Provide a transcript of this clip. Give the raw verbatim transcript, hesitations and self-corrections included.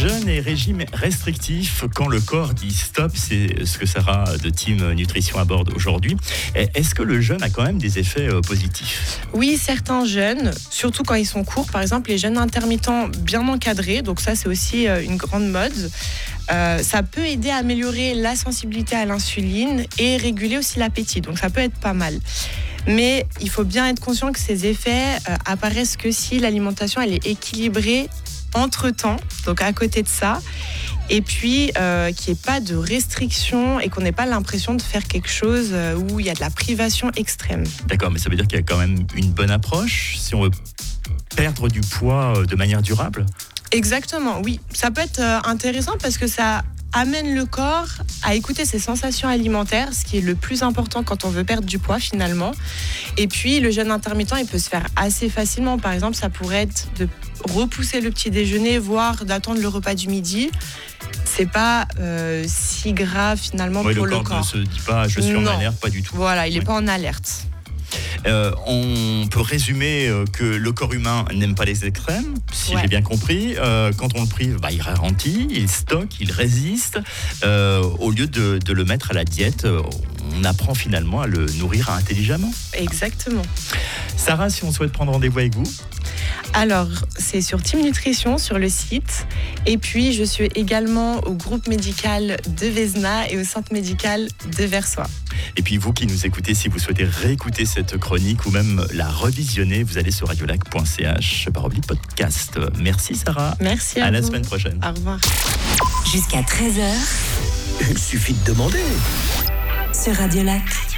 Jeûne et régime restrictif, quand le corps dit stop, c'est ce que Sarah de Team Nutrition aborde aujourd'hui. Est-ce que le jeûne a quand même des effets positifs ? Oui, certains jeûnes, surtout quand ils sont courts, par exemple les jeûnes intermittents bien encadrés, donc ça c'est aussi une grande mode. Euh, ça peut aider à améliorer la sensibilité à l'insuline et réguler aussi l'appétit, donc ça peut être pas mal. Mais il faut bien être conscient que ces effets euh, apparaissent que si l'alimentation elle est équilibrée entre-temps, donc à côté de ça, et puis euh, qu'il n'y ait pas de restriction et qu'on n'ait pas l'impression de faire quelque chose où il y a de la privation extrême. D'accord, mais ça veut dire qu'il y a quand même une bonne approche si on veut perdre du poids de manière durable ? Exactement, oui. Ça peut être intéressant parce que ça amène le corps à écouter ses sensations alimentaires, ce qui est le plus important quand on veut perdre du poids finalement. Et puis le jeûne intermittent, il peut se faire assez facilement. Par exemple, ça pourrait être de repousser le petit déjeuner, voire d'attendre le repas du midi. C'est pas euh, si grave finalement oui, pour le le corps. corps. Ne se dit pas je suis non. en alerte, pas du tout. Voilà, il n'est oui. pas en alerte. Euh, on peut résumer que le corps humain n'aime pas les extrêmes, si ouais. j'ai bien compris. Euh, quand on le prive, bah, il ralentit, il stocke, il résiste. Euh, au lieu de, de le mettre à la diète, on apprend finalement à le nourrir intelligemment. Exactement. Sarah, si on souhaite prendre rendez-vous avec vous ? Alors, c'est sur Team Nutrition, sur le site. Et puis, je suis également au groupe médical de Vézena et au centre médical de Versoix. Et puis, vous qui nous écoutez, si vous souhaitez réécouter cette chronique ou même la revisionner, vous allez sur radiolac point c h par oblique podcast. Merci Sarah. Merci à, à vous. la semaine prochaine. Au revoir. Jusqu'à treize heures. Il suffit de demander. Sur Radiolac.